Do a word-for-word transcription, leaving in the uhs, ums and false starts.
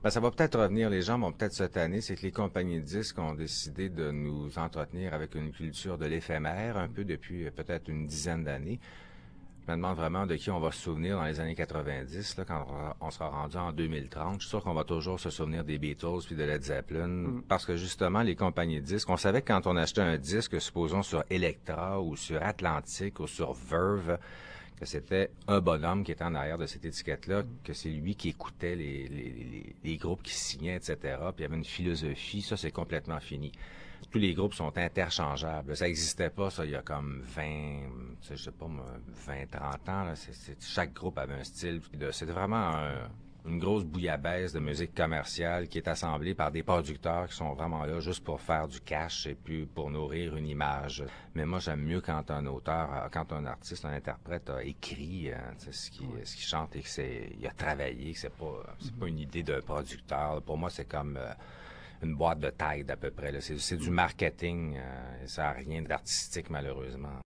Ben, ça va peut-être revenir, les gens vont peut-être se tanner, c'est que les compagnies de disques ont décidé de nous entretenir avec une culture de l'éphémère un peu depuis euh, peut-être une dizaine d'années. Je me demande vraiment de qui on va se souvenir dans les années quatre-vingt-dix, là, quand on sera rendu en deux mille trente. Je suis sûr qu'on va toujours se souvenir des Beatles puis de Led Zeppelin, Mm. parce que justement, les compagnies de disques, on savait que quand on achetait un disque, supposons sur Elektra ou sur Atlantic ou sur Verve, que c'était un bonhomme qui était en arrière de cette étiquette-là, que c'est lui qui écoutait les, les, les, les groupes qui signaient, et cetera. Puis il y avait une philosophie, ça c'est complètement fini. Tous les groupes sont interchangeables. Ça n'existait pas, ça, il y a comme vingt, je sais pas moi, vingt, trente ans. Là. C'est, c'est, chaque groupe avait un style. C'était vraiment un, une grosse bouillabaisse de musique commerciale qui est assemblée par des producteurs qui sont vraiment là juste pour faire du cash et puis pour nourrir une image. Mais moi, j'aime mieux quand un auteur, quand un artiste, un interprète a écrit hein, ce qu'il Ouais. ce qu'il chante et que c'est, il a travaillé, que c'est pas, c'est pas une idée d'un producteur. Pour moi, c'est comme euh, une boîte de taille d'à peu près. Là. C'est, c'est du marketing. Euh, ça n'a rien d'artistique, malheureusement.